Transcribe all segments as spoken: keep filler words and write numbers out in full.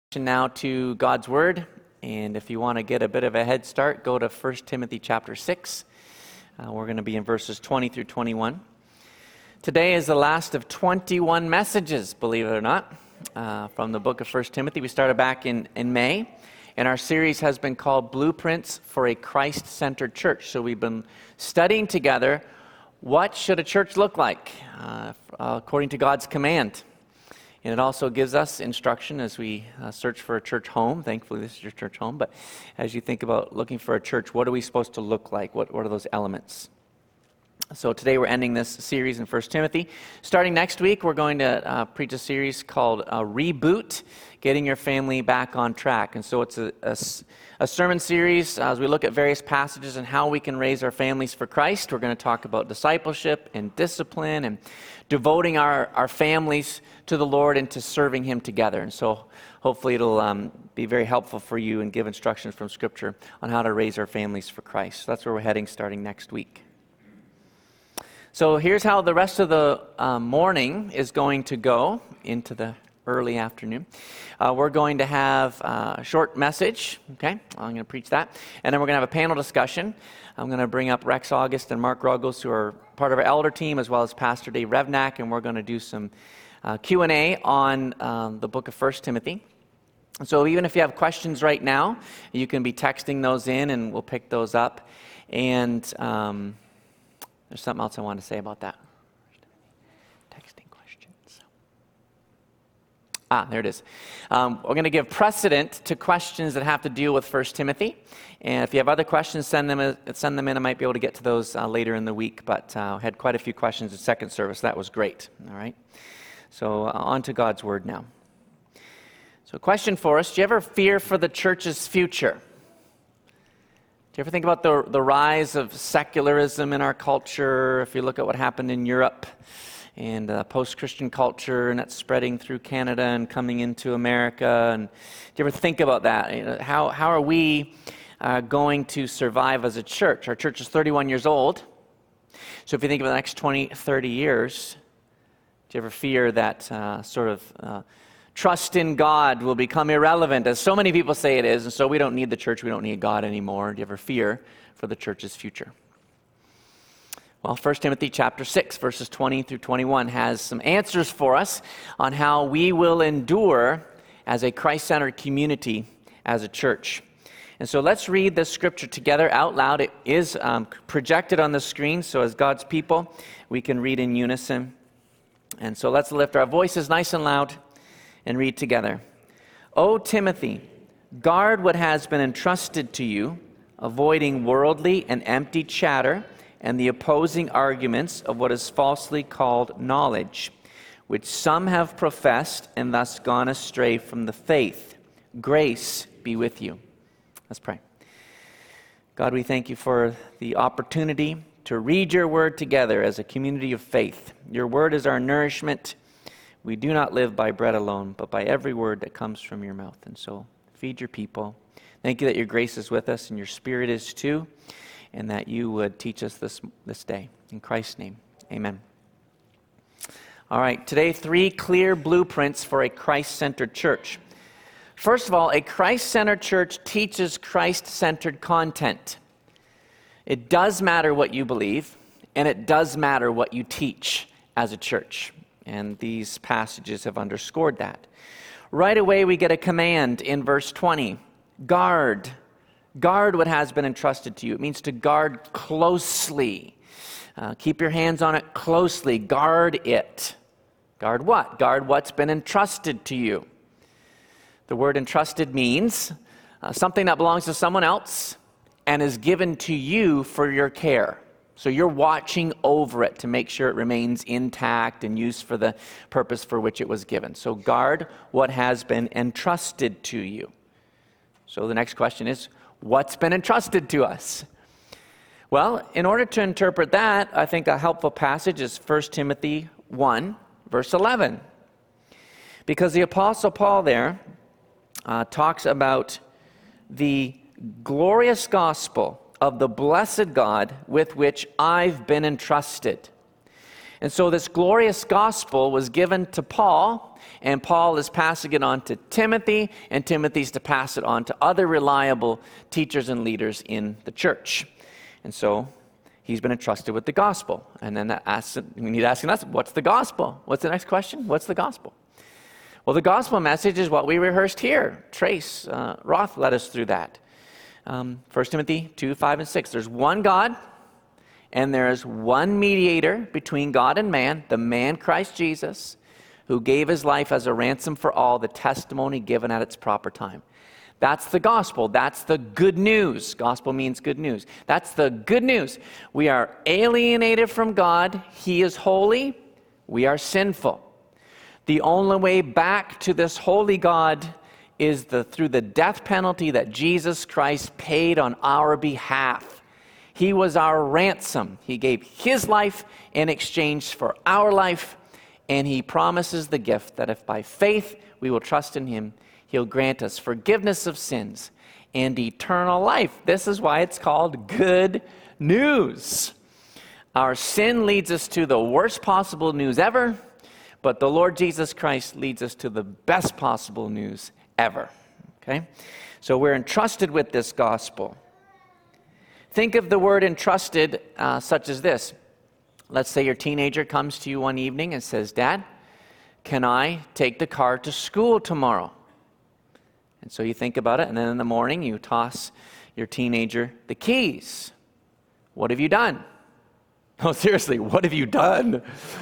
Now to God's Word, and if you want to get a bit of a head start, go to First Timothy chapter six. Uh, we're going to be in verses twenty through twenty-one. Today is the last of twenty-one messages, believe it or not, uh, from the book of First Timothy. We started back in, in May, and our series has been called Blueprints for a Christ-Centered Church. So we've been studying together, what should a church look like uh, according to God's command? And it also gives us instruction as we uh, search for a church home. Thankfully, this is your church home. But as you think about looking for a church, what are we supposed to look like? What, what are those elements? So today we're ending this series in First Timothy. Starting next week, we're going to uh, preach a series called uh, Reboot, Getting Your Family Back on Track. And so it's a, a, a sermon series uh, as we look at various passages and how we can raise our families for Christ. We're going to talk about discipleship and discipline and devoting our, our families to the Lord and to serving Him together. And so hopefully it'll um, be very helpful for you and give instructions from Scripture on how to raise our families for Christ. So that's where we're heading starting next week. So here's how the rest of the uh, morning is going to go into the early afternoon. Uh, we're going to have uh, a short message, okay? I'm going to preach that. And then we're going to have a panel discussion. I'm going to bring up Rex August and Mark Ruggles, who are part of our elder team, as well as Pastor Dave Revnak, and we're going to do some uh, Q and A on um, the book of First Timothy. So even if you have questions right now, you can be texting those in, and we'll pick those up. And um, there's something else I want to say about that. Texting questions. Ah, there it is. Um, we're going to give precedent to questions that have to deal with First Timothy. And if you have other questions, send them, send them in. I might be able to get to those uh, later in the week. But I uh, had quite a few questions in second service. That was great. All right. So uh, on to God's Word now. So a question for us. Do you ever fear for the church's future? Do you ever think about the, the rise of secularism in our culture? If you look at what happened in Europe and uh, post-Christian culture, and that's spreading through Canada and coming into America. And do you ever think about that? You know, how, how are we uh, going to survive as a church? Our church is thirty-one years old. So if you think of the next twenty, thirty years, do you ever fear that uh, sort of uh, trust in God will become irrelevant, as so many people say it is, and so we don't need the church, we don't need God anymore? Do you ever fear for the church's future? Well, First Timothy chapter six, verses twenty through twenty-one has some answers for us on how we will endure as a Christ-centered community, as a church. And so let's read this scripture together out loud. It is um, projected on the screen, so as God's people, we can read in unison. And so let's lift our voices nice and loud and read together. O Timothy, guard what has been entrusted to you, avoiding worldly and empty chatter and the opposing arguments of what is falsely called knowledge, which some have professed and thus gone astray from the faith. Grace be with you. Let's pray. God, we thank you for the opportunity to read your word together as a community of faith. Your word is our nourishment. We do not live by bread alone, but by every word that comes from your mouth. And so feed your people. Thank you that your grace is with us and your spirit is too, and that you would teach us this, this day. In Christ's name, amen. All right, today, three clear blueprints for a Christ-centered church. First of all, a Christ-centered church teaches Christ-centered content. It does matter what you believe, and it does matter what you teach as a church. And these passages have underscored that. Right away, we get a command in verse twenty. Guard. Guard what has been entrusted to you. It means to guard closely. Uh, keep your hands on it closely. Guard it. Guard what? Guard what's been entrusted to you. The word entrusted means uh, something that belongs to someone else and is given to you for your care. So you're watching over it to make sure it remains intact and used for the purpose for which it was given. So guard what has been entrusted to you. So the next question is, what's been entrusted to us? Well, in order to interpret that, I think a helpful passage is First Timothy one, verse eleven. Because the Apostle Paul there uh, talks about the glorious gospel of the blessed God with which I've been entrusted. And so this glorious gospel was given to Paul and Paul is passing it on to Timothy, and Timothy's to pass it on to other reliable teachers and leaders in the church. And so he's been entrusted with the gospel. And then that asks, he's asking us, what's the gospel? What's the next question? What's the gospel? Well, the gospel message is what we rehearsed here. Trace uh, Roth led us through that. Um, First Timothy two, five, and six. There's one God, and there is one mediator between God and man, the man Christ Jesus, who gave his life as a ransom for all, the testimony given at its proper time. That's the gospel. That's the good news. Gospel means good news. That's the good news. We are alienated from God. He is holy. We are sinful. The only way back to this holy God is the, through the death penalty that Jesus Christ paid on our behalf. He was our ransom. He gave his life in exchange for our life, and he promises the gift that if by faith we will trust in him, he'll grant us forgiveness of sins and eternal life. This is why it's called good news. Our sin leads us to the worst possible news ever, but the Lord Jesus Christ leads us to the best possible news ever. Okay? So we're entrusted with this gospel. Think of the word entrusted uh, such as this. Let's say your teenager comes to you one evening and says, Dad, can I take the car to school tomorrow? And so you think about it, and then in the morning you toss your teenager the keys. What have you done? No, seriously, what have you done?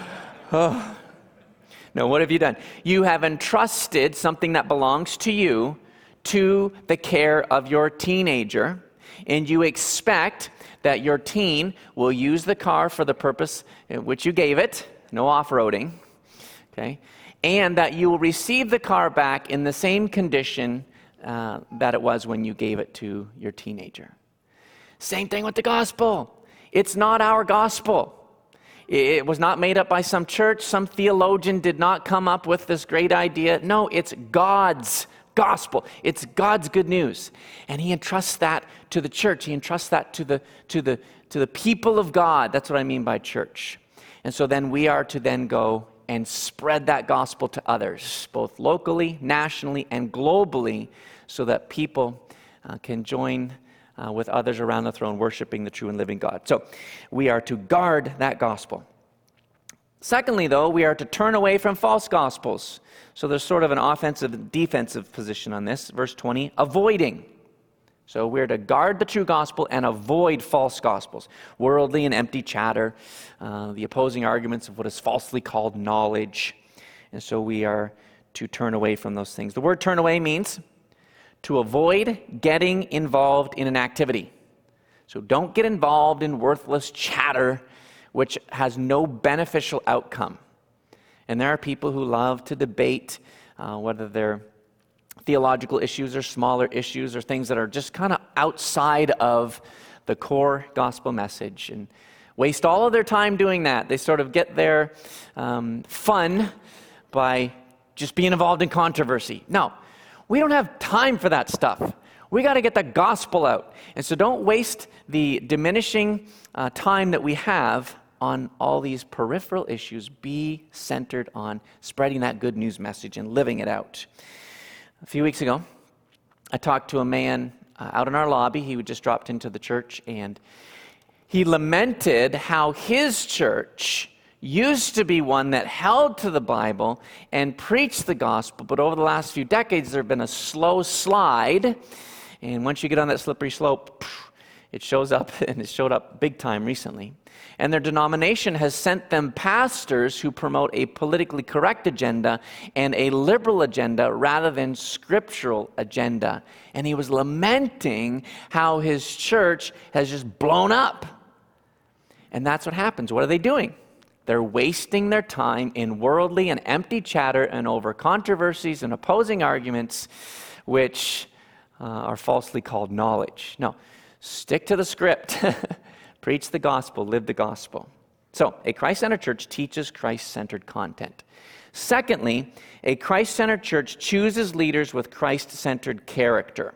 Oh. No, what have you done? You have entrusted something that belongs to you to the care of your teenager, and you expect that your teen will use the car for the purpose in which you gave it, no off-roading, okay, and that you will receive the car back in the same condition uh, that it was when you gave it to your teenager. Same thing with the gospel. It's not our gospel. It was not made up by some church. Some theologian did not come up with this great idea. No, it's God's gospel. It's God's good news. And he entrusts that to the church. He entrusts that to the, to the, to the people of God. That's what I mean by church. And so then we are to then go and spread that gospel to others, both locally, nationally, and globally, so that people uh, can join Uh, with others around the throne worshiping the true and living God. So we are to guard that gospel. Secondly, though, we are to turn away from false gospels. So there's sort of an offensive and defensive position on this. Verse twenty, avoiding. So we're to guard the true gospel and avoid false gospels, worldly and empty chatter, uh, the opposing arguments of what is falsely called knowledge. And so we are to turn away from those things. The word turn away means to avoid getting involved in an activity. So don't get involved in worthless chatter which has no beneficial outcome. And there are people who love to debate uh, whether they're theological issues or smaller issues or things that are just kind of outside of the core gospel message, and waste all of their time doing that. They sort of get their um, fun by just being involved in controversy. No. We don't have time for that stuff. We got to get the gospel out. And so don't waste the diminishing uh, time that we have on all these peripheral issues. Be centered on spreading that good news message and living it out. A few weeks ago, I talked to a man uh, out in our lobby. He just dropped into the church, and he lamented how his church used to be one that held to the Bible and preached the gospel, but over the last few decades there have been a slow slide, and once you get on that slippery slope, it shows up, and it showed up big time recently. And their denomination has sent them pastors who promote a politically correct agenda and a liberal agenda rather than scriptural agenda. And he was lamenting how his church has just blown up. And that's what happens. What are they doing? They're wasting their time in worldly and empty chatter and over controversies and opposing arguments, which uh, are falsely called knowledge. No, stick to the script. Preach the gospel, live the gospel. So, a Christ-centered church teaches Christ-centered content. Secondly, a Christ-centered church chooses leaders with Christ-centered character.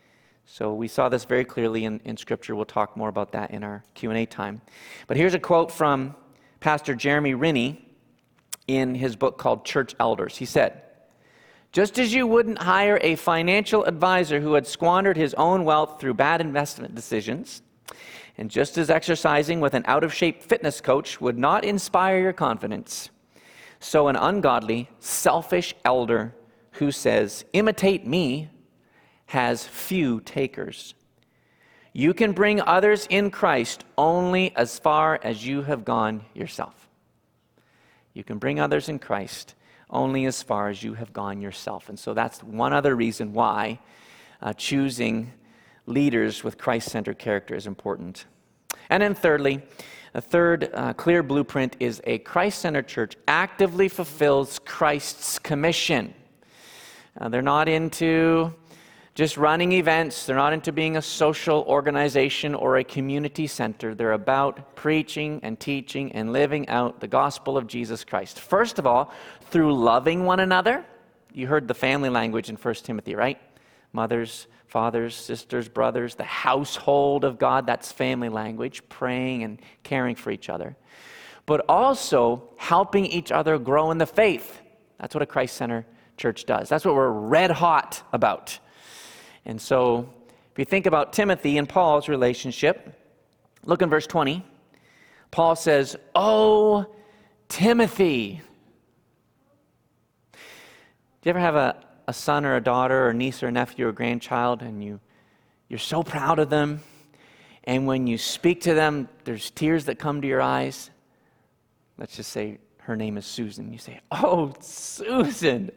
So we saw this very clearly in, in Scripture. We'll talk more about that in our Q and A time. But here's a quote from Pastor Jeremy Rinney in his book called Church Elders. He said, "Just as you wouldn't hire a financial advisor who had squandered his own wealth through bad investment decisions, and just as exercising with an out-of-shape fitness coach would not inspire your confidence, so an ungodly, selfish elder who says, 'Imitate me,' has few takers. You can bring others in Christ only as far as you have gone yourself." You can bring others in Christ only as far as you have gone yourself. And so that's one other reason why uh, choosing leaders with Christ-centered character is important. And then thirdly, a third uh, clear blueprint is a Christ-centered church actively fulfills Christ's commission. Uh, they're not into just running events. They're not into being a social organization or a community center. They're about preaching and teaching and living out the gospel of Jesus Christ. First of all, through loving one another. You heard the family language in First Timothy, right? Mothers, fathers, sisters, brothers, the household of God. That's family language, praying and caring for each other. But also helping each other grow in the faith. That's what a Christ-centered church does. That's what we're red hot about. And so, if you think about Timothy and Paul's relationship, look in verse twenty. Paul says, "Oh, Timothy." Do you ever have a, a son or a daughter or a niece or a nephew or a grandchild, and you, you're so proud of them, and when you speak to them, there's tears that come to your eyes? Let's just say her name is Susan. You say, "Oh, Susan."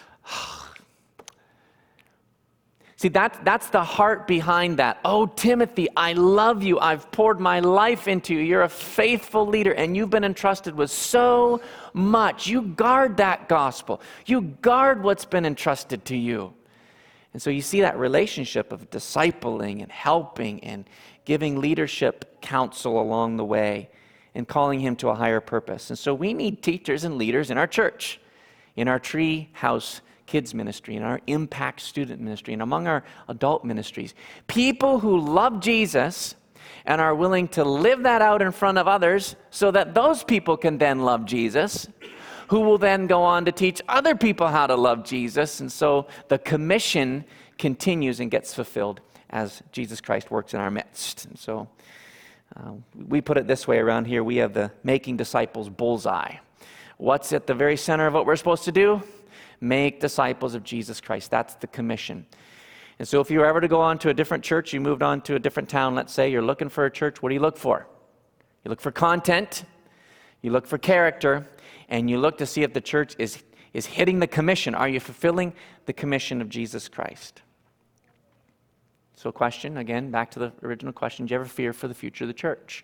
See, that, that's the heart behind that. "Oh, Timothy, I love you. I've poured my life into you. You're a faithful leader, and you've been entrusted with so much. You guard that gospel. You guard what's been entrusted to you." And so you see that relationship of discipling and helping and giving leadership counsel along the way and calling him to a higher purpose. And so we need teachers and leaders in our church, in our tree house kids ministry, in our impact student ministry, and among our adult ministries. People who love Jesus and are willing to live that out in front of others so that those people can then love Jesus, who will then go on to teach other people how to love Jesus. And so the commission continues and gets fulfilled as Jesus Christ works in our midst. And so uh, we put it this way around here. We have the making disciples bullseye. What's at the very center of what we're supposed to do? Make disciples of Jesus Christ. That's the commission. And so if you were ever to go on to a different church, you moved on to a different town, let's say, you're looking for a church, what do you look for? You look for content, you look for character, and you look to see if the church is, is hitting the commission. Are you fulfilling the commission of Jesus Christ? So question, again, back to the original question, do you ever fear for the future of the church?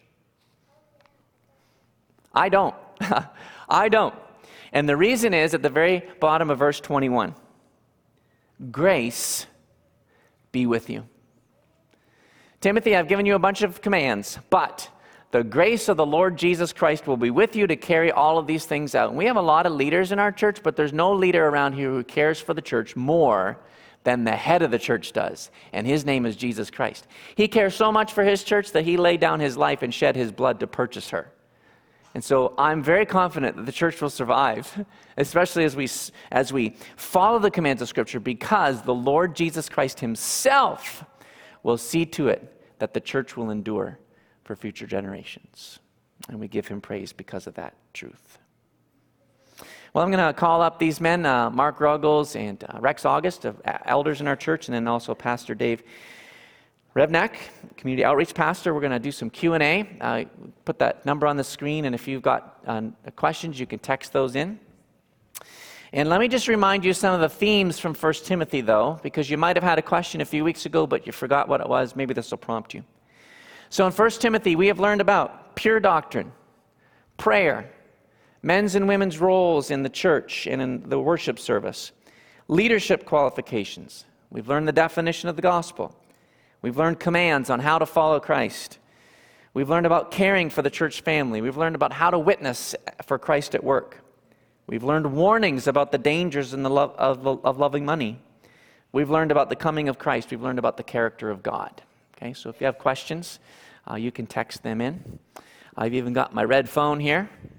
I don't. I don't. And the reason is at the very bottom of verse twenty-one. Grace be with you. Timothy, I've given you a bunch of commands, but the grace of the Lord Jesus Christ will be with you to carry all of these things out. And we have a lot of leaders in our church, but there's no leader around here who cares for the church more than the head of the church does. And his name is Jesus Christ. He cares so much for his church that he laid down his life and shed his blood to purchase her. And so I'm very confident that the church will survive, especially as we as we follow the commands of Scripture, because the Lord Jesus Christ himself will see to it that the church will endure for future generations. And we give him praise because of that truth. Well, I'm going to call up these men, uh, Mark Ruggles and uh, Rex August, uh, elders in our church, and then also Pastor Dave Revnak, community outreach pastor. We're going to do some Q and A. Uh, put that number on the screen, and if you've got uh, questions, you can text those in. And let me just remind you some of the themes from First Timothy, though, because you might have had a question a few weeks ago, but you forgot what it was. Maybe this will prompt you. So in First Timothy, we have learned about pure doctrine, prayer, men's and women's roles in the church and in the worship service, leadership qualifications. We've learned the definition of the gospel. We've learned commands on how to follow Christ. We've learned about caring for the church family. We've learned about how to witness for Christ at work. We've learned warnings about the dangers in the love of, of loving money. We've learned about the coming of Christ. We've learned about the character of God. Okay, so if you have questions, uh, you can text them in. I've even got my red phone here.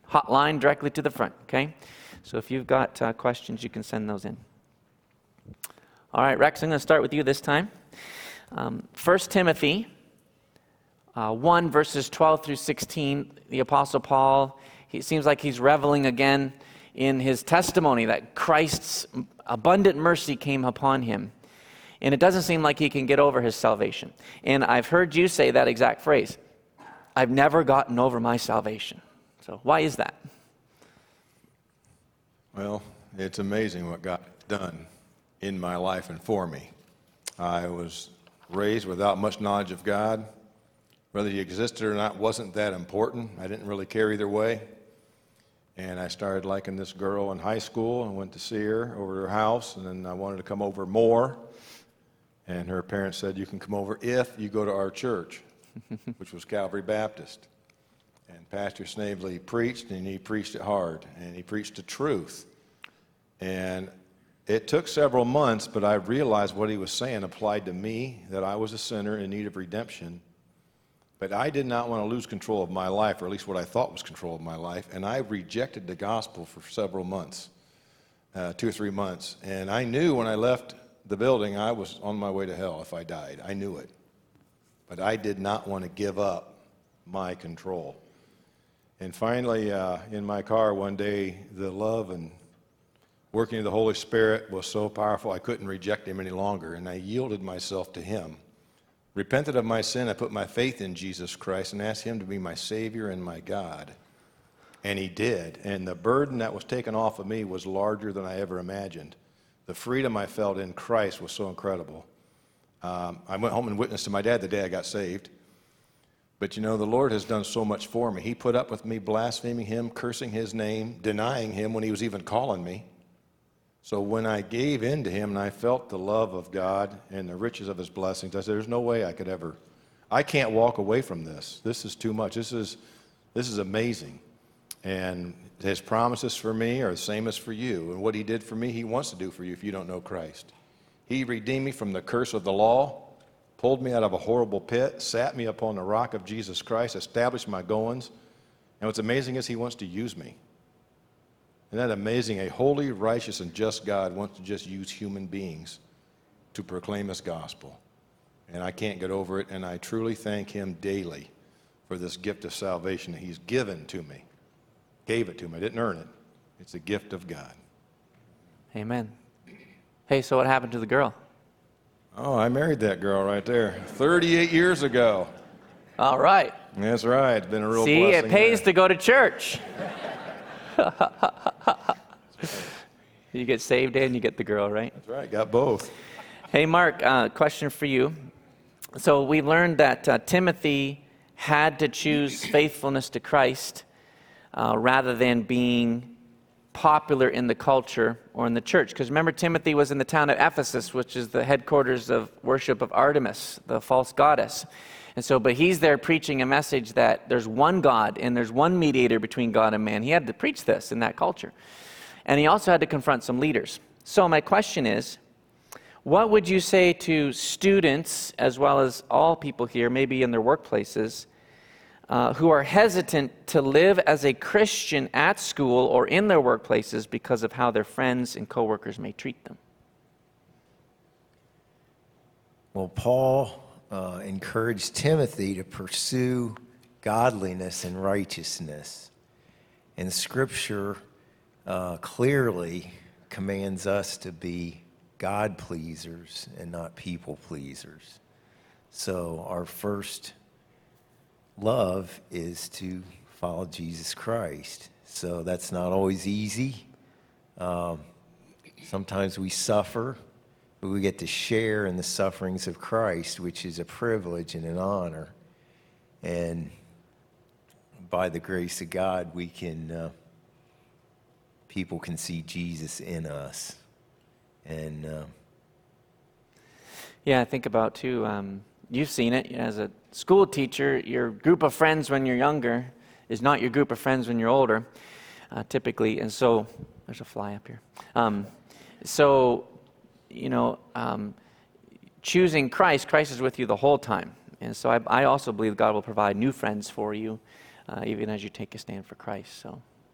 hotline directly to the front, okay? So if you've got uh, questions, you can send those in. All right, Rex, I'm going to start with you this time. Um, First Timothy uh, one, verses twelve through sixteen, the Apostle Paul, he seems like he's reveling again in his testimony that Christ's abundant mercy came upon him. And it doesn't seem like he can get over his salvation. And I've heard you say that exact phrase. I've never gotten over my salvation. So why is that? Well, it's amazing what God has done in my life and for me. I was raised without much knowledge of God. Whether he existed or not wasn't that important. I didn't really care either way. And I started liking this girl in high school and went to see her over to her house, and then I wanted to come over more. And her parents said, you can come over if you go to our church, which was Calvary Baptist. And Pastor Snavely preached, and he preached it hard, and he preached the truth. And it took several months, but I realized what he was saying applied to me, that I was a sinner in need of redemption. But I did not want to lose control of my life, or at least what I thought was control of my life, and I rejected the gospel for several months, uh, two or three months. And I knew when I left the building I was on my way to hell if I died. I knew it. But I did not want to give up my control. And finally, uh, in my car one day, the love and working of the Holy Spirit was so powerful I couldn't reject him any longer, and I yielded myself to him. Repented of my sin, I put my faith in Jesus Christ and asked him to be my Savior and my God. And he did. And the burden that was taken off of me was larger than I ever imagined. The freedom I felt in Christ was so incredible. Um, I went home and witnessed to my dad the day I got saved. But you know, the Lord has done so much for me. He put up with me blaspheming him, cursing his name, denying him when he was even calling me. So when I gave in to him and I felt the love of God and the riches of his blessings, I said, there's no way I could ever, I can't walk away from this. This is too much. This is, this is amazing. And his promises for me are the same as for you. And what he did for me, he wants to do for you if you don't know Christ. He redeemed me from the curse of the law, pulled me out of a horrible pit, sat me upon the rock of Jesus Christ, established my goings. And what's amazing is he wants to use me. Isn't that amazing? A holy, righteous, and just God wants to just use human beings to proclaim his gospel. And I can't get over it, and I truly thank him daily for this gift of salvation that he's given to me. Gave it to me. I didn't earn it. It's a gift of God. Amen. Hey, so what happened to the girl? Oh, I married that girl right there thirty-eight years ago. All right. That's right. It's been a real See, blessing. it pays there. to go to church. You get saved and you get the girl, right? That's right. Got both. Hey, Mark, uh, question for you. So we learned that uh, Timothy had to choose faithfulness to Christ uh, rather than being popular in the culture or in the church. Because remember, Timothy was in the town of Ephesus, which is the headquarters of worship of Artemis, the false goddess. And so, but he's there preaching a message that there's one God and there's one mediator between God and man. He had to preach this in that culture. And he also had to confront some leaders. So my question is, what would you say to students, as well as all people here, maybe in their workplaces, uh, who are hesitant to live as a Christian at school or in their workplaces because of how their friends and coworkers may treat them? Well, Paul uh, encouraged Timothy to pursue godliness and righteousness. And Scripture uh, clearly commands us to be God pleasers and not people pleasers. So our first love is to follow Jesus Christ. So that's not always easy. Um, sometimes we suffer, but we get to share in the sufferings of Christ, which is a privilege and an honor. And by the grace of God, we can, uh, people can see Jesus in us. And uh, yeah, I think about too, um, you've seen it as a school teacher, your group of friends when you're younger is not your group of friends when you're older, uh, typically. And so, there's a fly up here. Um, so, you know, um, choosing Christ, Christ is with you the whole time. And so I, I also believe God will provide new friends for you, uh, even as you take a stand for Christ. So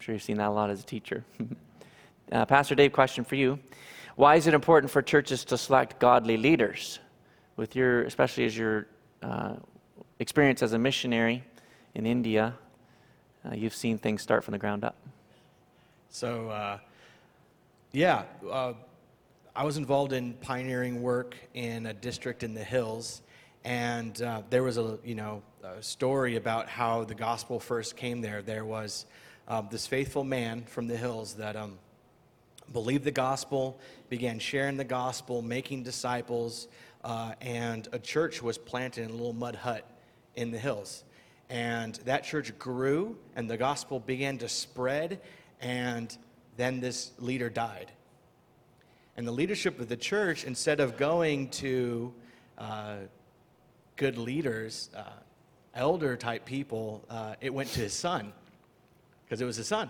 sure you've seen that a lot as a teacher. uh, Pastor Dave, question for you. Why is it important for churches to select godly leaders? With your, especially as your uh, experience as a missionary in India, uh, you've seen things start from the ground up. So, uh, yeah, uh, I was involved in pioneering work in a district in the hills, and uh, there was a, you know, a story about how the gospel first came there. There was um, this faithful man from the hills that um, believed the gospel, began sharing the gospel, making disciples, uh, and a church was planted in a little mud hut in the hills. And that church grew, and the gospel began to spread, and then this leader died. And the leadership of the church, instead of going to uh, good leaders, uh, elder type people, uh, it went to his son, because it was his son.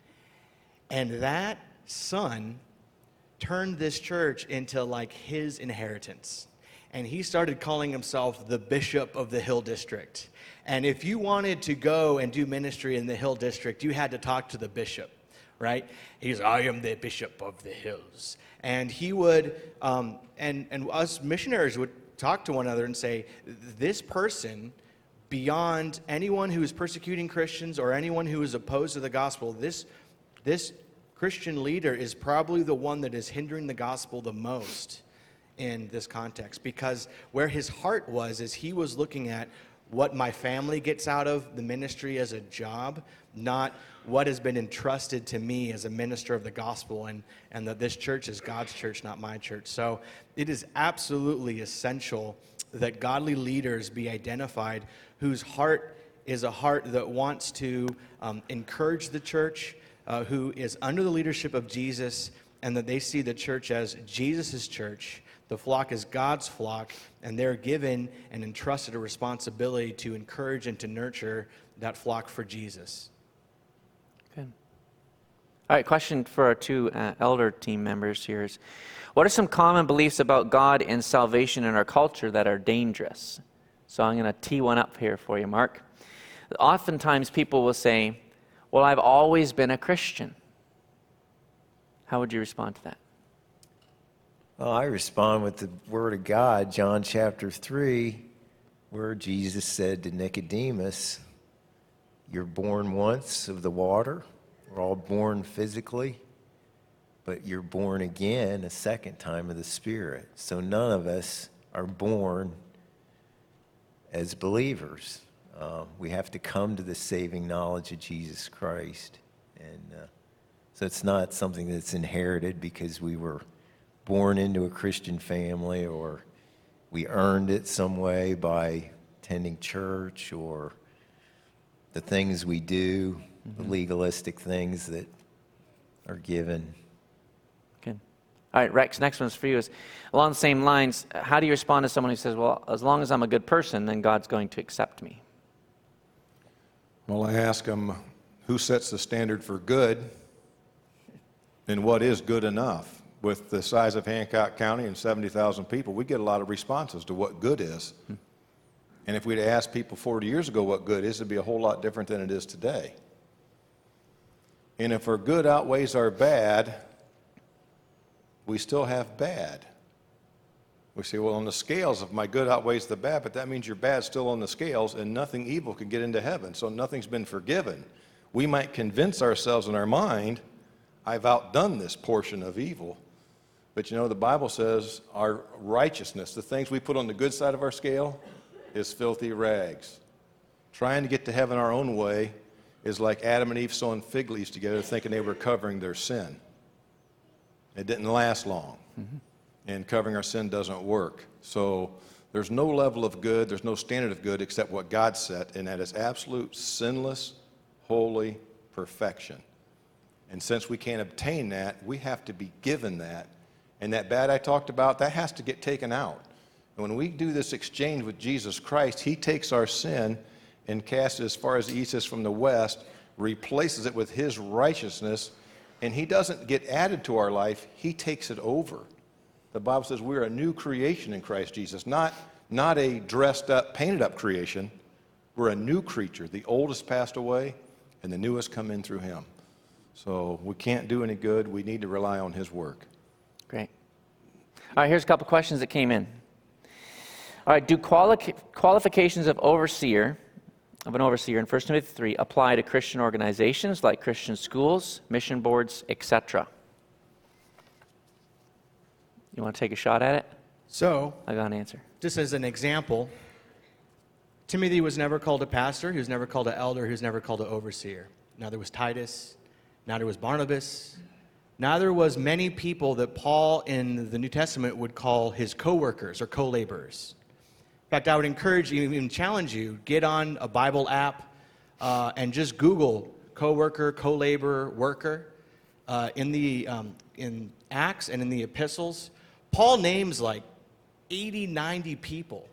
And that son turned this church into like his inheritance. And he started calling himself the bishop of the Hill District. And if you wanted to go and do ministry in the Hill District, you had to talk to the bishop, right? He's, I am the bishop of the hills. And he would, um, and, and us missionaries would talk to one another and say, this person, beyond anyone who is persecuting Christians or anyone who is opposed to the gospel, this, this Christian leader is probably the one that is hindering the gospel the most in this context. Because where his heart was is he was looking at what my family gets out of the ministry as a job, not what has been entrusted to me as a minister of the gospel, and, and that this church is God's church, not my church. So it is absolutely essential that godly leaders be identified whose heart is a heart that wants to um, encourage the church, uh, who is under the leadership of Jesus, and that they see the church as Jesus' church. The flock is God's flock, and they're given and entrusted a responsibility to encourage and to nurture that flock for Jesus. Good. All right, question for our two uh, elder team members here is, what are some common beliefs about God and salvation in our culture that are dangerous? So I'm going to tee one up here for you, Mark. Oftentimes people will say, well, I've always been a Christian. How would you respond to that? Well, I respond with the word of God, John chapter three, where Jesus said to Nicodemus, you're born once of the water. We're all born physically, but you're born again a second time of the Spirit. So none of us are born as believers. Uh, we have to come to the saving knowledge of Jesus Christ. And uh, so it's not something that's inherited because we were born into a Christian family, or we earned it some way by attending church, or the things we do, mm-hmm. the legalistic things that are given. Good. All right, Rex, next one's for you. Is along the same lines, how do you respond to someone who says, well, as long as I'm a good person, then God's going to accept me? Well, I ask them, who sets the standard for good, and what is good enough? With the size of Hancock County and seventy thousand people, we get a lot of responses to what good is. Hmm. And if we'd asked people forty years ago what good is, it'd be a whole lot different than it is today. And if our good outweighs our bad, we still have bad. We say, well, on the scales, if my good outweighs the bad, but that means your bad's still on the scales, and nothing evil can get into heaven, so nothing's been forgiven. We might convince ourselves in our mind, I've outdone this portion of evil. But you know, the Bible says our righteousness, the things we put on the good side of our scale, is filthy rags. Trying to get to heaven our own way is like Adam and Eve sewing fig leaves together thinking they were covering their sin. It didn't last long. Mm-hmm. And covering our sin doesn't work. So there's no level of good, there's no standard of good except what God set, and that is absolute sinless, holy perfection. And since we can't obtain that, we have to be given that. And that bad I talked about, that has to get taken out. And when we do this exchange with Jesus Christ, he takes our sin and casts it as far as the east is from the west, replaces it with his righteousness, and he doesn't get added to our life, he takes it over. The Bible says we're a new creation in Christ Jesus, not, not a dressed up, painted up creation. We're a new creature. The old has passed away, and the new has come in through him. So we can't do any good. We need to rely on his work. Great. All right, here's a couple questions that came in. All right, do quali- qualifications of overseer, of an overseer in First Timothy three apply to Christian organizations like Christian schools, mission boards, et cetera? You want to take a shot at it? So, I got an answer. just as an example, Timothy was never called a pastor. He was never called an elder. He was never called an overseer. Neither was Titus. Neither was Barnabas. Neither was many people that Paul in the New Testament would call his co-workers or co-laborers. In fact, I would encourage you, even challenge you, get on a Bible app uh, and just Google co-worker, co-laborer, worker. Uh, in the um, in Acts and in the epistles, Paul names like eighty, ninety people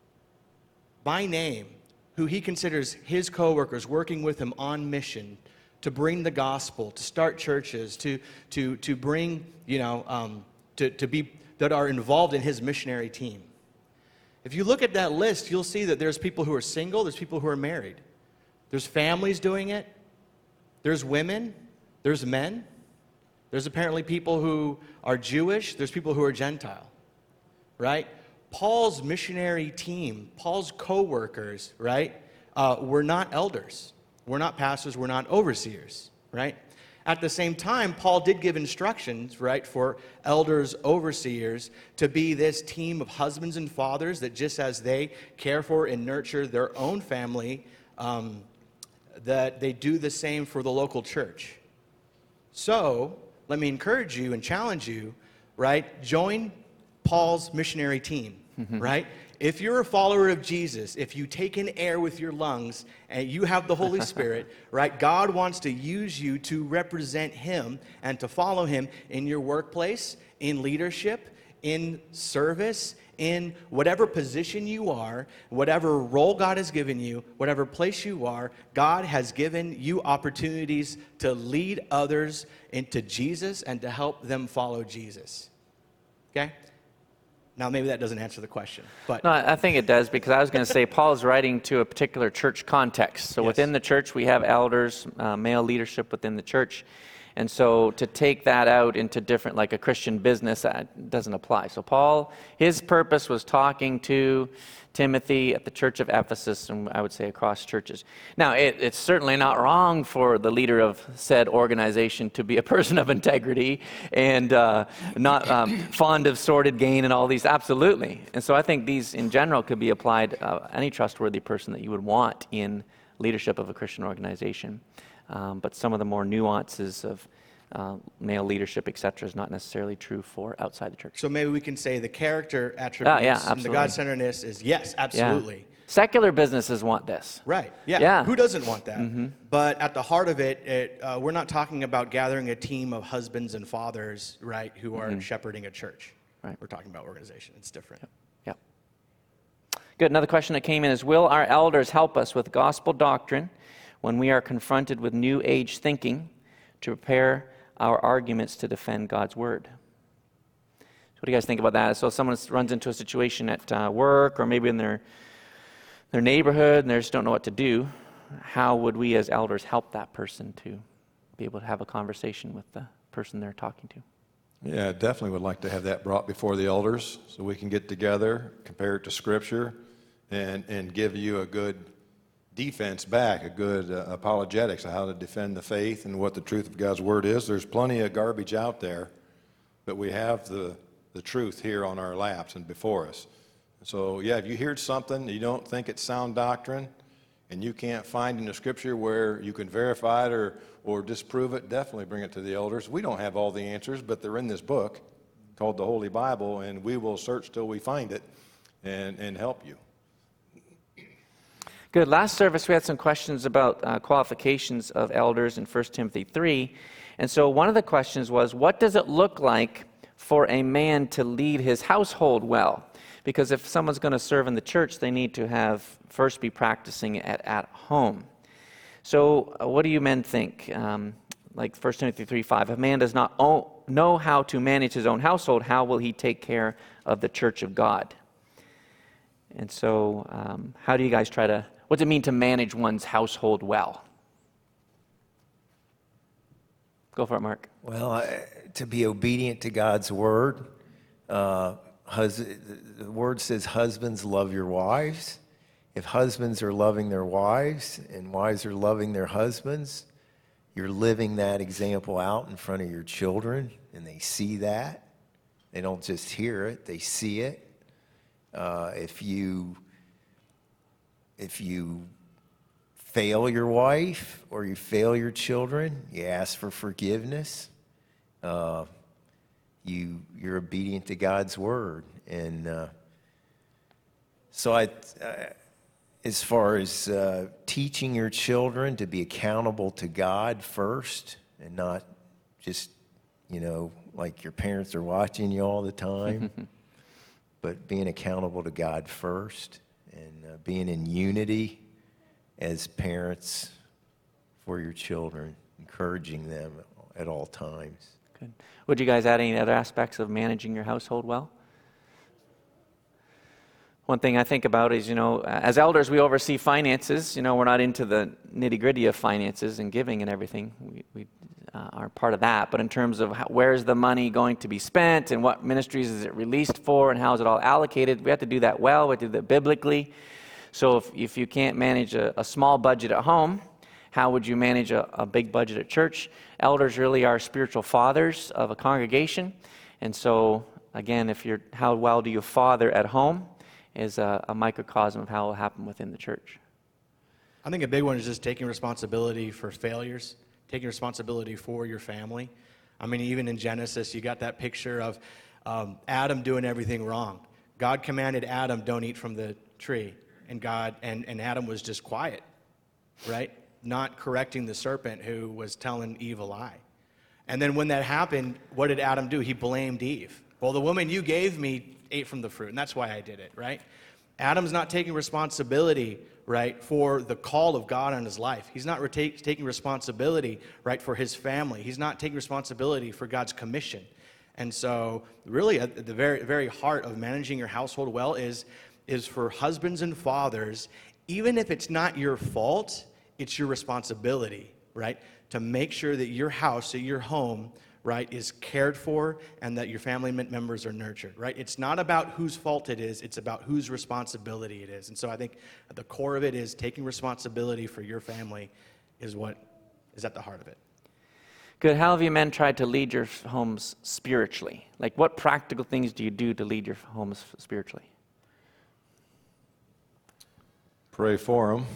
by name who he considers his co-workers working with him on mission to bring the gospel, to start churches, to to to bring, you know, um, to, to be, that are involved in his missionary team. If you look at that list, you'll see that there's people who are single, there's people who are married. There's families doing it. There's women. There's men. There's apparently people who are Jewish. There's people who are Gentile, right? Paul's missionary team, Paul's co-workers, right, uh, were not elders. We're not pastors. We're not overseers, right? At the same time, Paul did give instructions, right, for elders, overseers, to be this team of husbands and fathers that just as they care for and nurture their own family, um, that they do the same for the local church. So, let me encourage you and challenge you, right? Join Paul's missionary team, mm-hmm. right? If you're a follower of Jesus, if you take in air with your lungs and you have the Holy Spirit, right, God wants to use you to represent him and to follow him in your workplace, in leadership, in service, in whatever position you are, whatever role God has given you, whatever place you are. God has given you opportunities to lead others into Jesus and to help them follow Jesus. Okay? Now, maybe that doesn't answer the question, but... No, I think it does, because I was going to say Paul is writing to a particular church context. So Yes. within the church, we have elders, uh, male leadership within the church. And so to take that out into different, like a Christian business, that doesn't apply. So Paul, his purpose was talking to Timothy at the church of Ephesus, and I would say across churches. Now, it, it's certainly not wrong for the leader of said organization to be a person of integrity and uh, not um, fond of sordid gain and all these, absolutely. And so I think these in general could be applied uh, any trustworthy person that you would want in leadership of a Christian organization. Um, but some of the more nuances of uh, male leadership, et cetera, is not necessarily true for outside the church. So maybe we can say the character attributes Oh, yeah, and the absolutely. God-centeredness is, yes, absolutely. Yeah. Secular businesses want this. Right, yeah. Yeah. Who doesn't want that? Mm-hmm. But at the heart of it, it uh, we're not talking about gathering a team of husbands and fathers, right, who are Mm-hmm. shepherding a church. Right. We're talking about organization. It's different. Yep. Good. Another question that came in is, will our elders help us with gospel doctrine when we are confronted with new age thinking to prepare our arguments to defend God's word? So what do you guys think about that? So someone runs into a situation at uh, work or maybe in their their neighborhood and they just don't know what to do. How would we as elders help that person to be able to have a conversation with the person they're talking to? Yeah, definitely would like to have that brought before the elders so we can get together, compare it to Scripture, and, and give you a good defense back, a good uh, apologetics of how to defend the faith and what the truth of God's Word is. There's plenty of garbage out there, but we have the, the truth here on our laps and before us. So, yeah, if you hear something, you don't think it's sound doctrine, and you can't find in the Scripture where you can verify it or, or disprove it, definitely bring it to the elders. We don't have all the answers, but they're in this book called the Holy Bible, and we will search till we find it and, and help you. Good. Last service, we had some questions about uh, qualifications of elders in First Timothy three. And so one of the questions was, what does it look like for a man to lead his household well? Because if someone's going to serve in the church, they need to have first be practicing at, at home. So uh, what do you men think? Um, like First Timothy three five, if a man does not own, know how to manage his own household, how will he take care of the church of God? And so um, how do you guys try to, what does it mean to manage one's household well? Go for it, Mark. Well, I, to be obedient to God's word, uh, hus- the word says, husbands, love your wives. If husbands are loving their wives and wives are loving their husbands, you're living that example out in front of your children, and they see that. They don't just hear it, they see it. Uh, if you if you fail your wife or you fail your children, you ask for forgiveness. Uh, you you're obedient to God's word, and uh, so I. I As far as uh, teaching your children to be accountable to God first and not just, you know, like your parents are watching you all the time, but being accountable to God first and uh, being in unity as parents for your children, encouraging them at all times. Good. Would you guys add any other aspects of managing your household well? One thing I think about is, you know, as elders, we oversee finances. You know, we're not into the nitty-gritty of finances and giving and everything. We, we uh, are part of that. But in terms of how, where's the money going to be spent and what ministries is it released for and how is it all allocated, we have to do that well. We have to do that biblically. So if, if you can't manage a, a small budget at home, how would you manage a, a big budget at church? Elders really are spiritual fathers of a congregation. And so, again, if you're, how well do you father at home? Is a, a microcosm of how it will happen within the church. I think a big one is just taking responsibility for failures, taking responsibility for your family. I mean, even in Genesis, you got that picture of um, Adam doing everything wrong. God commanded Adam, don't eat from the tree. And God and, and Adam was just quiet, right? Not correcting the serpent who was telling Eve a lie. And then when that happened, what did Adam do? He blamed Eve. Well, the woman you gave me ate from the fruit, and that's why I did it, right? Adam's not taking responsibility, right, for the call of God on his life. He's not reta- taking responsibility, right, for his family. He's not taking responsibility for God's commission. And so really at the very, very heart of managing your household well is, is for husbands and fathers, even if it's not your fault, it's your responsibility, right, to make sure that your house, that your home, right, is cared for and that your family members are nurtured, right? It's not about whose fault it is, it's about whose responsibility it is. And so I think at the core of it is taking responsibility for your family is what is at the heart of it. Good. How have you men tried to lead your homes spiritually? Like, what practical things do you do to lead your homes spiritually? Pray for them,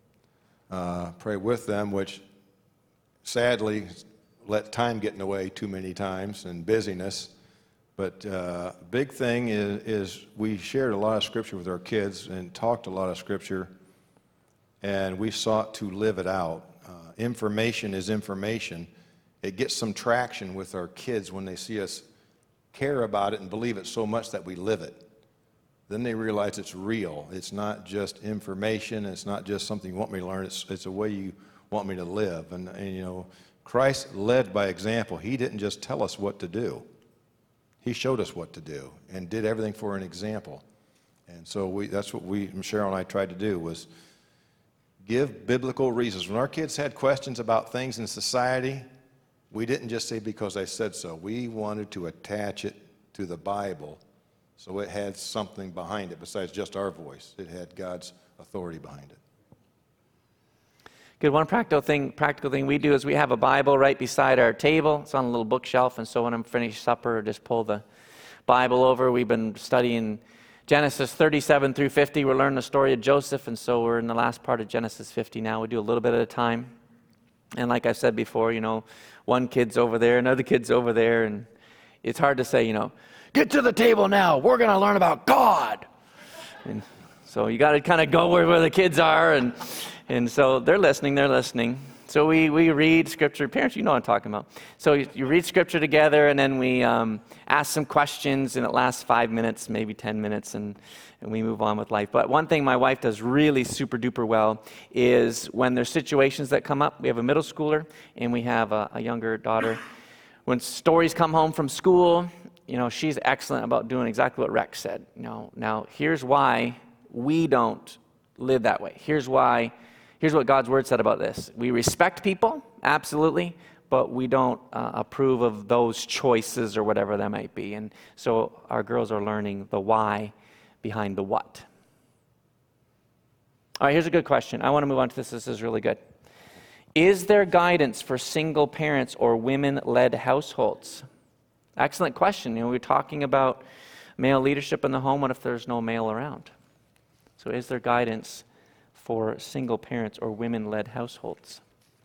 uh, pray with them, which sadly let time get in the way too many times and busyness. But uh, big thing is, is we shared a lot of scripture with our kids and talked a lot of scripture, and we sought to live it out. Uh, information is information. It gets some traction with our kids when they see us care about it and believe it so much that we live it. Then they realize it's real. It's not just information. It's not just something you want me to learn. It's, it's a way you want me to live. And, and you know, Christ led by example. He didn't just tell us what to do. He showed us what to do and did everything for an example. And so we, that's what we, Cheryl and I tried to do, was give biblical reasons. When our kids had questions about things in society, we didn't just say because I said so. We wanted to attach it to the Bible so it had something behind it besides just our voice. It had God's authority behind it. Good. One practical thing, practical thing we do is we have a Bible right beside our table. It's on a little bookshelf, and so when I'm finished supper, I just pull the Bible over. We've been studying Genesis thirty-seven through fifty. We're learning the story of Joseph, and so we're in the last part of Genesis fifty now. We do a little bit at a time. And like I said before, you know, one kid's over there, another kid's over there, and it's hard to say, you know, get to the table now. We're going to learn about God. And so you got to kind of go where, where the kids are, and and so they're listening, they're listening. So we, we read Scripture. Parents, you know what I'm talking about. So you, you read Scripture together, and then we um, ask some questions, and it lasts five minutes, maybe ten minutes, and, and we move on with life. But one thing my wife does really super duper well is when there's situations that come up. We have a middle schooler, and we have a, a younger daughter. When stories come home from school, you know, she's excellent about doing exactly what Rex said. You know, now, here's why we don't live that way. Here's why, here's what God's Word said about this. We respect people, absolutely, but we don't uh, approve of those choices or whatever that might be. And so our girls are learning the why behind the what. All right, here's a good question. I want to move on to this. This is really good. Is there guidance for single parents or women-led households? Excellent question. You know, we're talking about male leadership in the home. What if there's no male around? So is there guidance for single parents or women-led households?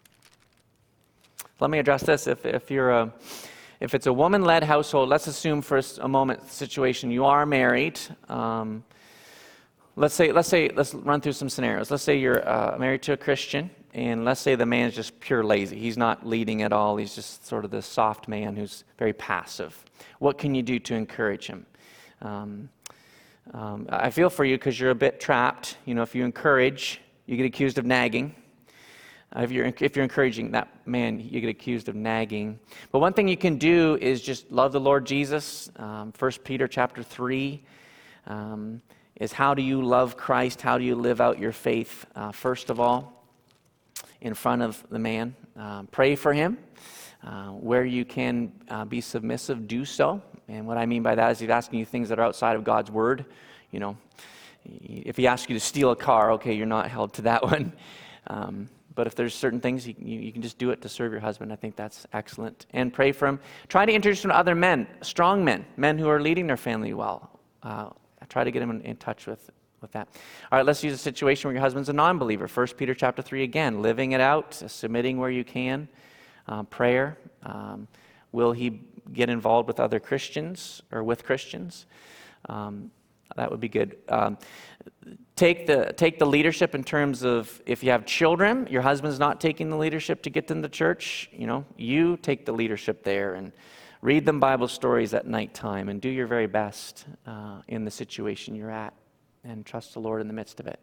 Let me address this. If, if you're a, if it's a woman-led household, let's assume for a moment the situation you are married. Um, let's say, let's say, let's run through some scenarios. Let's say you're uh, married to a Christian, and let's say the man's just pure lazy. He's not leading at all. He's just sort of this soft man who's very passive. What can you do to encourage him? Um, um, I feel for you because you're a bit trapped. You know, if you encourage, you get accused of nagging. Uh, if you're if you're encouraging that man, you get accused of nagging. But one thing you can do is just love the Lord Jesus. Um, First Peter chapter three um, is how do you love Christ? How do you live out your faith? Uh, first of all, in front of the man, um, pray for him. Uh, where you can uh, be submissive, do so. And what I mean by that is he's asking you things that are outside of God's word. You know, if he asks you to steal a car, okay, you're not held to that one. Um, But if there's certain things, you, you, you can just do it to serve your husband. I think that's excellent. And pray for him. Try to introduce him to other men, strong men, men who are leading their family well. Uh, try to get him in, in touch with, with that. All right, let's use a situation where your husband's a non-believer. First Peter chapter three again, living it out, submitting where you can, uh, prayer. Um, will he get involved with other Christians or with Christians? Um, that would be good. Um, Take the take the leadership in terms of if you have children, your husband's not taking the leadership to get them to church, you know, you take the leadership there and read them Bible stories at nighttime and do your very best uh, in the situation you're at and trust the Lord in the midst of it.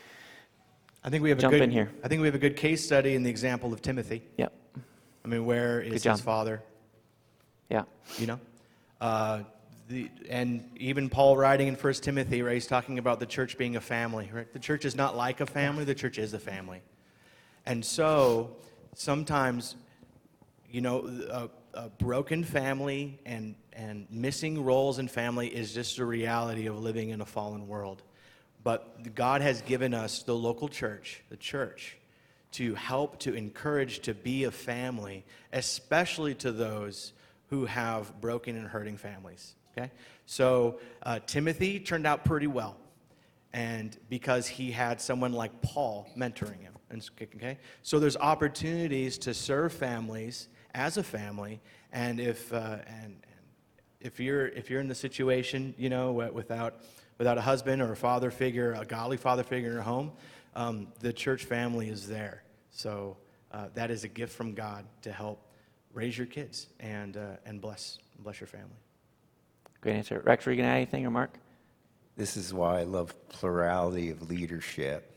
I think we have Jump a good, in here. I think we have a good case study in the example of Timothy. Yep. I mean, where is Good his job. father? Yeah. You know, uh, the, and even Paul writing in First Timothy, right? He's talking about the church being a family, right? The church is not like a family. The church is a family, and so sometimes, you know, a, a broken family and and missing roles in family is just a reality of living in a fallen world. But God has given us the local church, the church, to help, to encourage, to be a family, especially to those who have broken and hurting families. Okay, so uh, Timothy turned out pretty well, and because he had someone like Paul mentoring him. And okay, so there's opportunities to serve families as a family, and if uh, and, and if you're if you're in the situation, you know, without without a husband or a father figure, a godly father figure in your home, um, the church family is there. So uh, that is a gift from God to help raise your kids and uh, and bless bless your family. Great answer. Rex, were you going to add anything, or Mark? This is why I love plurality of leadership.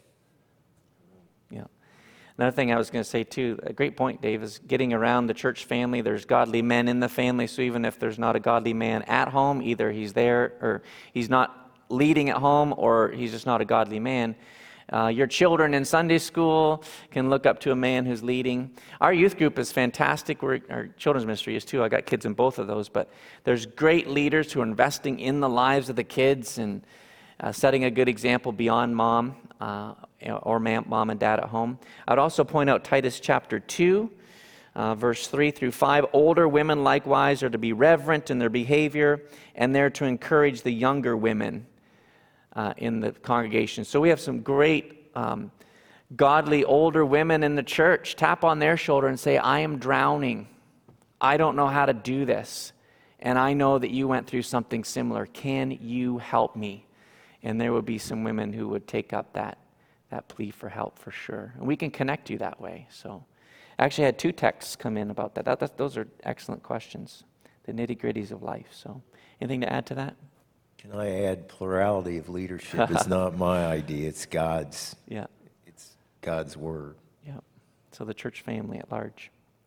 Yeah. Another thing I was going to say, too, a great point, Dave, is getting around the church family. There's godly men in the family, so even if there's not a godly man at home, either he's there or he's not leading at home or he's just not a godly man. Uh, your children in Sunday school can look up to a man who's leading. Our youth group is fantastic. We're, our children's ministry is too. I got kids in both of those. But there's great leaders who are investing in the lives of the kids and uh, setting a good example beyond mom uh, or mom and dad at home. I'd also point out Titus chapter two, uh, verse three through five. Older women likewise are to be reverent in their behavior, and they're to encourage the younger women Uh, in the congregation. So we have some great um, godly older women in the church. Tap on their shoulder and say, I am drowning. I don't know how to do this. And I know that you went through something similar. Can you help me? And there would be some women who would take up that, that plea for help for sure. And we can connect you that way. So I actually had two texts come in about that. that, that those are excellent questions. The nitty-gritties of life. So anything to add to that? Can I add plurality of leadership? It's not my idea. It's God's. Yeah. It's God's word. Yeah. So the church family at large.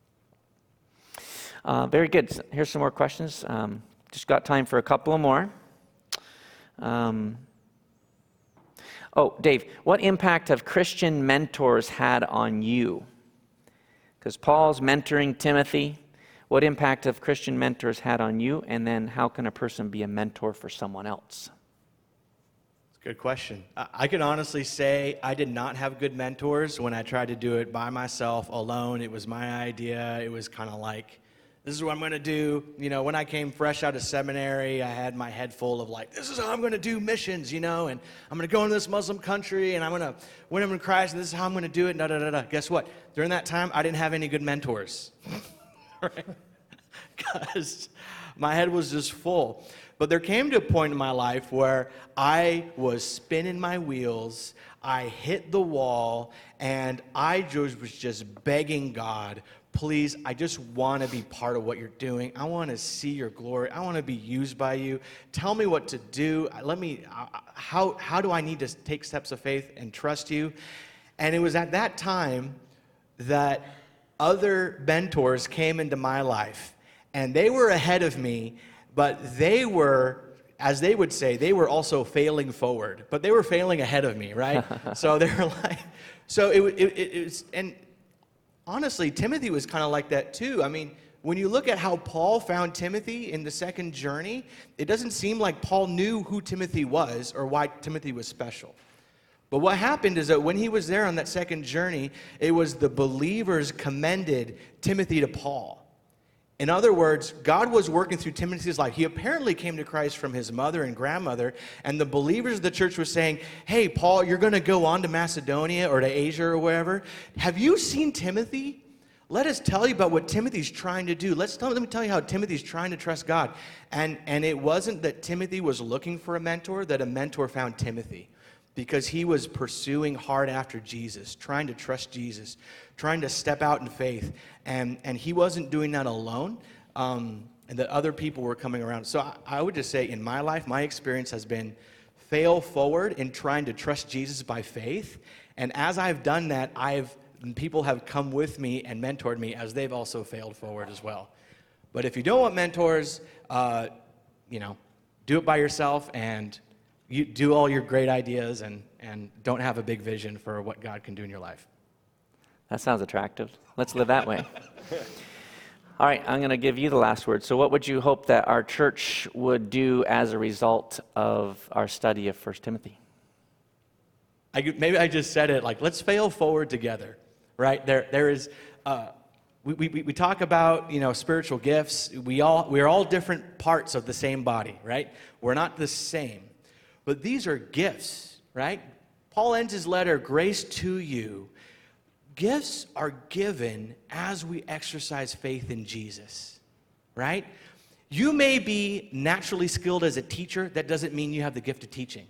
Uh, very good. Here's some more questions. Um, just got time for a couple of more. Um, oh, Dave, what impact have Christian mentors had on you? Because Paul's mentoring Timothy. What impact have Christian mentors had on you? And then how can a person be a mentor for someone else? Good question. I I can honestly say I did not have good mentors when I tried to do it by myself, alone. It was my idea. It was kind of like, this is what I'm going to do. You know, when I came fresh out of seminary, I had my head full of like, this is how I'm going to do missions, you know, and I'm going to go into this Muslim country and I'm going to win them in Christ and this is how I'm going to do it, da da da da. Guess what? During that time, I didn't have any good mentors. Right? Because my head was just full. But there came to a point in my life where I was spinning my wheels, I hit the wall, and I just was just begging God, please, I just want to be part of what you're doing. I want to see your glory. I want to be used by you. Tell me what to do. Let me, how, how do I need to take steps of faith and trust you? And it was at that time that other mentors came into my life, and they were ahead of me, but they were, as they would say, they were also failing forward, but they were failing ahead of me, right? So they were like, so it, it, it, it was, and honestly, Timothy was kind of like that too. I mean, when you look at how Paul found Timothy in the second journey, it doesn't seem like Paul knew who Timothy was or why Timothy was special. But what happened is that when he was there on that second journey, it was the believers commended Timothy to Paul. In other words, God was working through Timothy's life. He apparently came to Christ from his mother and grandmother, and the believers of the church were saying, hey, Paul, you're going to go on to Macedonia or to Asia or wherever. Have you seen Timothy? Let us tell you about what Timothy's trying to do. Let's tell, let me tell you how Timothy's trying to trust God. And, and it wasn't that Timothy was looking for a mentor, that a mentor found Timothy. Because he was pursuing hard after Jesus, trying to trust Jesus, trying to step out in faith. And, and he wasn't doing that alone, um, and that other people were coming around. So I, I would just say in my life, my experience has been fail forward in trying to trust Jesus by faith. And as I've done that, I've people have come with me and mentored me as they've also failed forward as well. But if you don't want mentors, uh, you know, do it by yourself and you do all your great ideas and, and don't have a big vision for what God can do in your life. That sounds attractive. Let's live that way. All right, I'm going to give you the last word. So what would you hope that our church would do as a result of our study of First Timothy? I, maybe I just said it like, let's fail forward together, right? There, there is, uh, we, we, we talk about, you know, spiritual gifts. We all, we're all different parts of the same body, right? We're not the same. But these are gifts, right? Paul ends his letter, grace to you. Gifts are given as we exercise faith in Jesus, right? You may be naturally skilled as a teacher. That doesn't mean you have the gift of teaching.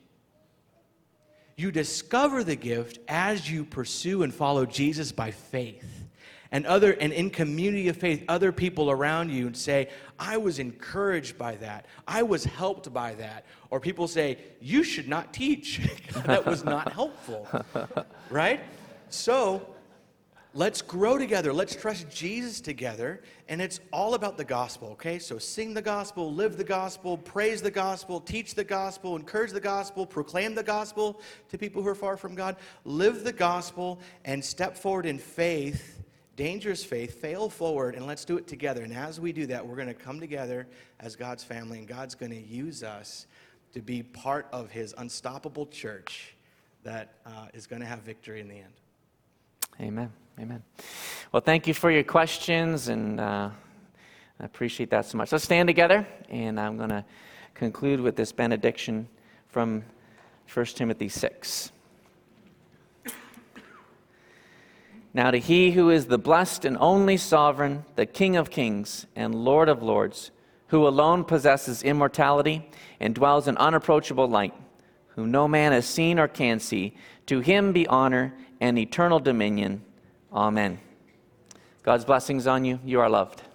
You discover the gift as you pursue and follow Jesus by faith. And other and in community of faith, other people around you say, I was encouraged by that. I was helped by that. Or people say, you should not teach. That was not helpful. Right? So let's grow together. Let's trust Jesus together. And it's all about the gospel, okay? So sing the gospel, live the gospel, praise the gospel, teach the gospel, encourage the gospel, proclaim the gospel to people who are far from God. Live the gospel and step forward in faith. Dangerous faith, fail forward, and let's do it together. And as we do that, we're going to come together as God's family, and God's going to use us to be part of his unstoppable church that uh, is going to have victory in the end. Amen. Amen. Well, thank you for your questions, and uh, I appreciate that so much. Let's stand together, and I'm going to conclude with this benediction from First Timothy six. Now to he who is the blessed and only sovereign, the King of kings and Lord of lords, who alone possesses immortality and dwells in unapproachable light, whom no man has seen or can see, to him be honor and eternal dominion. Amen. God's blessings on you. You are loved.